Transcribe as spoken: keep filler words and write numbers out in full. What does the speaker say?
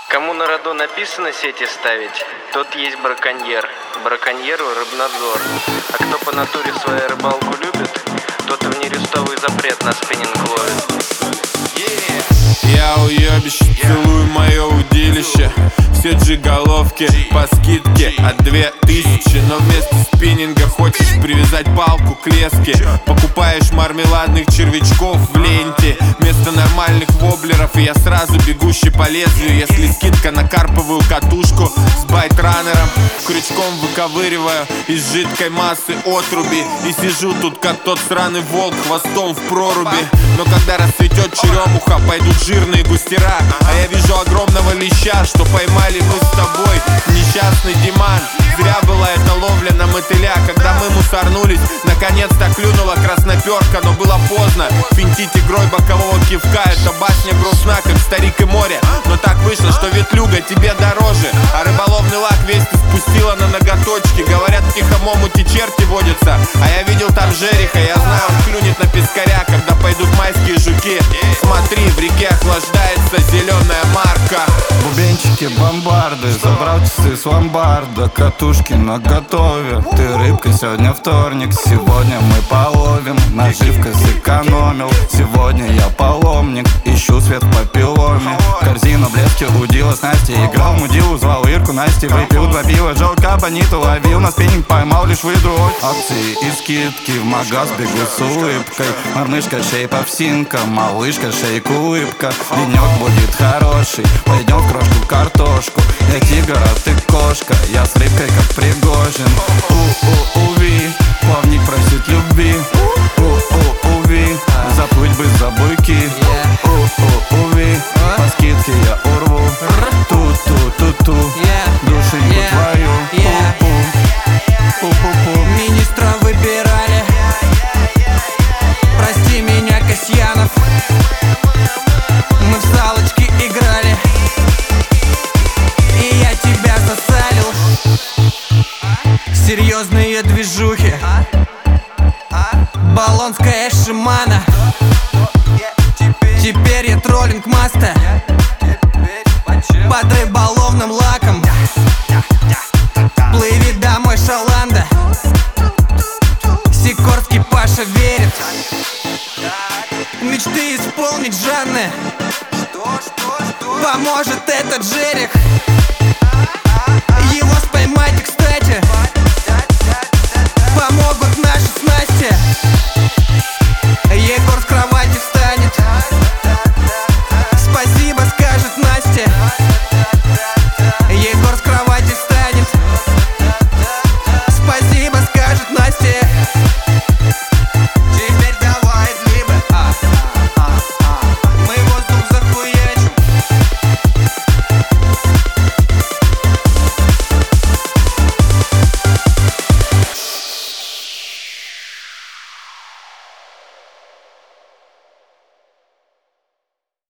Кому на роду написано сети ставить, тот есть браконьер. Браконьеру рыбнадзор. А кто по натуре свою рыбалку любит, тот в нерестовый запрет на спиннинг ловит. Я уебище, целую мое удилище. Все джиголовки по скидке от две тысячи. Но вместо спиннинга хочешь привязать палку к леске. Покупаешь мармеладных червячков в ленте вместо нормальных воблеров, и я сразу бегущий по лезвию. Если скидка на карповую катушку с байтранером, крючком выковыриваю из жидкой массы отруби. И сижу тут как тот сраный волк хвостом в проруби. Но когда расцветет черемуха, пойдут жирные густера. А я вижу огромного леща, что поймали мы с тобой. Несчастный Диман, зря была эта ловля на мотыля. Когда мы мусорнулись, наконец-то клюнула красноперка. Но было поздно финтить игрой бокового кивка. Эта башня грустна, как старик и море. Но так вышло, что ветлюга тебе дороже. А рыболовный лак весь ты спустила на ноготочки. Говорят, в тихом омуте черти водятся. А я видел там жереха, я знаю, он клюнет на пескаря, когда пойдут майские жуки. Смотри, в реке охлаждается зеленая марка. Бубенчики, бомбарды, забрал часы с ломбарда. Катушки наготове. Ты рыбка, сегодня вторник. Сегодня мы половим. Наживка сэкономил. Сегодня я паломник. Ищу свет в папилломе. Корзина в леске удила с Настей. Играл в мудилу, звал Ирку Насти. Выпил два пива, желка бониту ловил. На спиннинг поймал лишь выдру. Акции и скидки, в магаз бегу с улыбкой. Мормышка, шейп овсинка, малышка, шейк, улыбка. Денек будет хороший, пойдем в крошку картошку. Я тигр, а ты кошка, я с рыбкой как Пригожин. У-у-уви, плавник просит любви. У-у-уви, заплыть бы за буйки. У-у-уви, по скидке я урву. Ту-ту-ту-ту, душеньку твою. Пу-пу-пу. Министра выбирали. Прости меня, Касьянов. Мы в салочки играли, и я тебя засалил. Серьезные движухи, Болонская Шимана. Теперь я троллинг маста под рыболовным лаком. Плыви домой, Шаланда. Сикорский Паша верит. Мечты исполнить Жанны поможет этот жерех. Его споймайте, кстати.